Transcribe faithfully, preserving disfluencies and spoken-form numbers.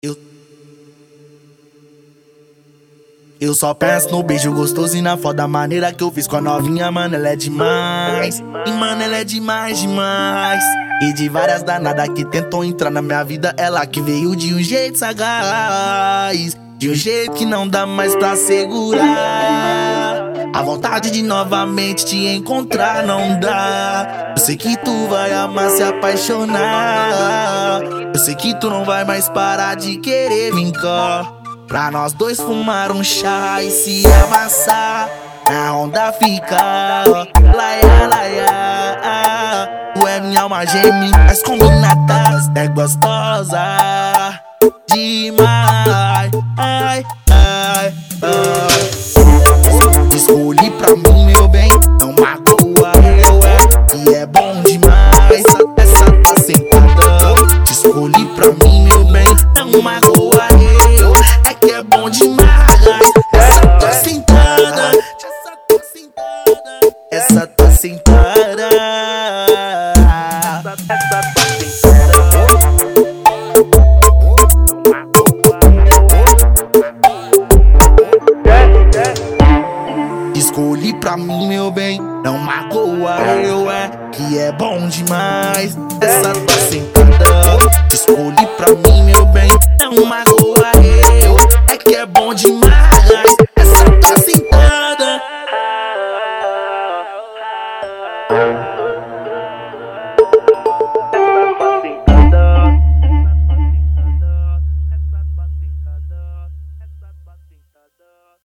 Eu, eu só penso no beijo gostoso e na foda maneira que eu fiz com a novinha, mano, ela é demais. E mano, ela é demais, demais. E de várias danadas que tentou entrar na minha vida, ela que veio de um jeito sagaz, de um jeito que não dá mais pra segurar. A vontade de novamente te encontrar não dá. Eu sei que tu vai amar, se apaixonar. Eu sei que tu não vai mais parar de querer vir cá, pra nós dois fumar um chá e se amassar. Na onda fica laia, laia. Tu é minha alma gêmea, as combinadas é gostosa demais. Ai, ai, ai. Escolhi pra mim, meu bem, não magoa eu, é que é bom demais. Essa tá sentada. Te escolhi pra mim, meu bem, não magoa eu, é que é bom demais. Essa tá sentada. Essa tá sentada. Escolhi pra mim, meu bem, não magoa eu, é que é bom demais. Essa tá sentada. Escolhi pra mim, meu bem, não magoa eu, é que é bom demais. Essa tá sentada.